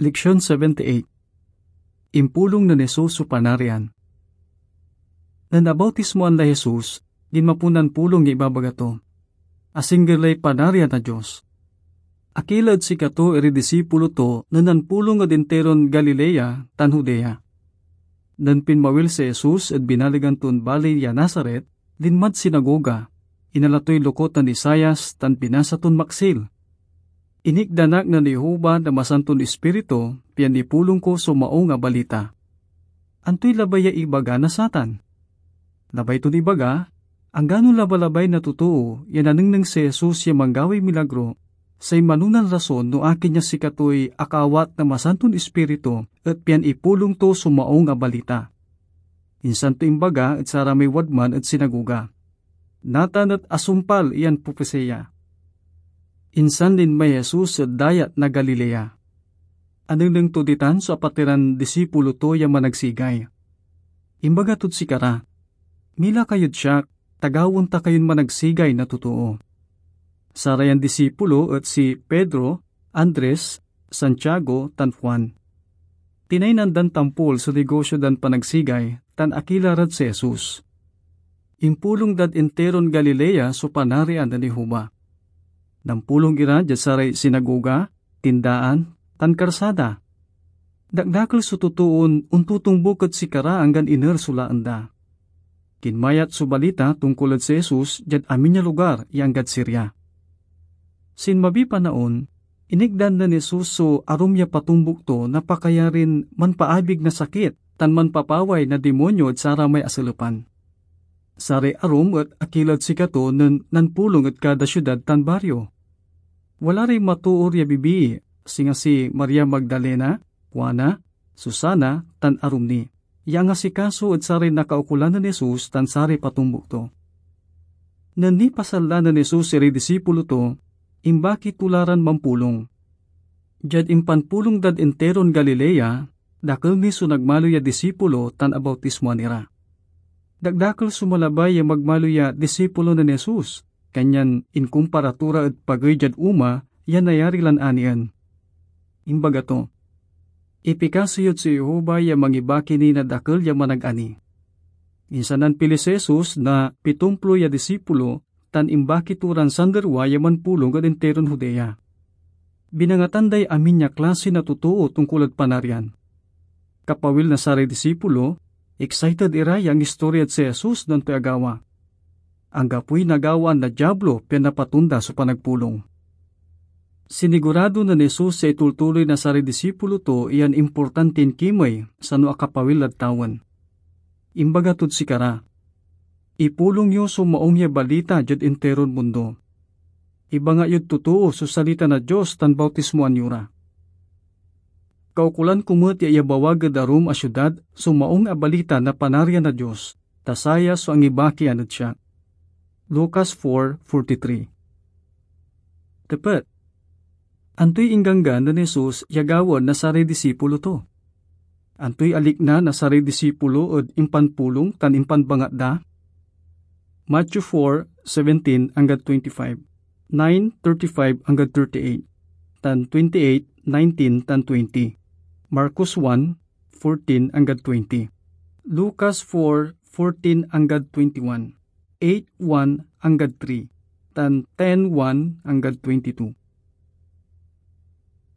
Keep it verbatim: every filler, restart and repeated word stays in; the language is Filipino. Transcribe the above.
Leksyon seventy-eight. Impulong na Jesus su panarian. Nanabautismoan la Jesus, din mapunan pulong nga ibabagato. Asing girlay panarian na Diyos. Akilad si kato eri disipulo to, nanan pulong nga dinteron Galilea, tan Judea. Nan pinmawil si Jesus at binaligan tun bali ya Nazaret, dinmad sinagoga, inalatoy lukot na Isayas, tan pinasa tun maksil. Inikdanak na ni Jehova na masantun espiritu, piyan ipulong ko sumao nga balita. Antoy labay ya ibaga na satan. Labay tun ibaga, ang ganun labalabay na totoo, yan anengneng si Jesus yung manggawi milagro, say manunan rason no akin niya si katoy akawat na masantun espiritu, at piyan ipulong to sumao nga balita. Insan to imbaga at saramay wadman at sinaguga. Natan at asumpal iyan pupeseya. Insan din may Jesus sa dayat na Galilea. Anong nang tuditan sa apatiran disipulo to yung managsigay. Imbaga tut si kara. Mila kayod siya, tagawon ta kayon managsigay na totoo. Sarayan disipulo at si Pedro, Andres, Santiago, tan Juan. Tinaynan tampol sa negosyo dan panagsigay, tan akilarad si Jesus. Impulong dad enteron Galilea so panarian na ni Jehova. Nampulong ira dyan saray sinagoga, tindaan, tan karsada. Dagdakal su tutuon untutong bukod si kara anggan iner sulaan da. Kinmayat su balita tungkulad si Jesus dyan amin niya lugar ianggad Syria. Sinmabi pa naon, inigdan na ni Jesus so arumya patumbuk to napakayarin manpaabig na sakit tan manpapaway na demonyo at sara may asulupan. Sari arum at akilad si kato nan nanpulong at kada syudad tan baryo. Wala rin matuor ya bibi, singa si Maria Magdalena, Juana, Susana, tan arumni. Yang nga si kaso at sari nakaukulan na ni Jesus tan sari patumbuk to. Nani pasala na ni Jesus si disipulo to, imbaki tularan mampulong. Jad impanpulong dad enteron Galilea, dakil ni so nagmalo ya disipulo tan abautismoan ira. Dagdakal sumalabay yung magmalo ya disipulo na ni Jesus, kanyan inkumparatura at pagayjad uma, yan nayari lan anian. Imbaga to, ipikasiyot si Jehova yung mangibaki ni na dakil yung manag-ani. Insanan pili si Jesus na pitumplo ya disipulo, tan imbaki turan sanderwa yung manpulong at enteron Judea. Binangatanday amin niya klase na totoo tungkol at panarian. Kapawil na sari disipulo, excited ira yung istorya at si Jesus ng piagawa. Ang gapoy nagawan na diablo pinapatunda sa panagpulong. Sinigurado na ni Jesus sa itultuloy na sari disipulo to iyan importantin kimay sa no akapawil at tawan. Imbaga tud si kara. Ipulong yo so maong ya balita jud enteron mundo. Iba nga yun totoo so salita na Diyos tan bautismoan yura. Kaukulan kumut ya iabawag darum a syudad so maong abalita na panarya na Diyos, tasaya so ang ibaki anad siya. Lucas four forty-three. Tepat. Antoy ingganggan na ni Jesus yagawan na sari disipulo to. Antoy alik na na sari disipulo od impanpulong tan impanbangat da. Matthew four seventeen hanggang twenty-five, nine thirty-five hanggang thirty-eight, tan twenty-eight nineteen tan twenty. Marcos one fourteen hanggang twenty. Lucas four fourteen hanggang twenty-one. eight one hanggang three, tan ten one hanggang twenty-two.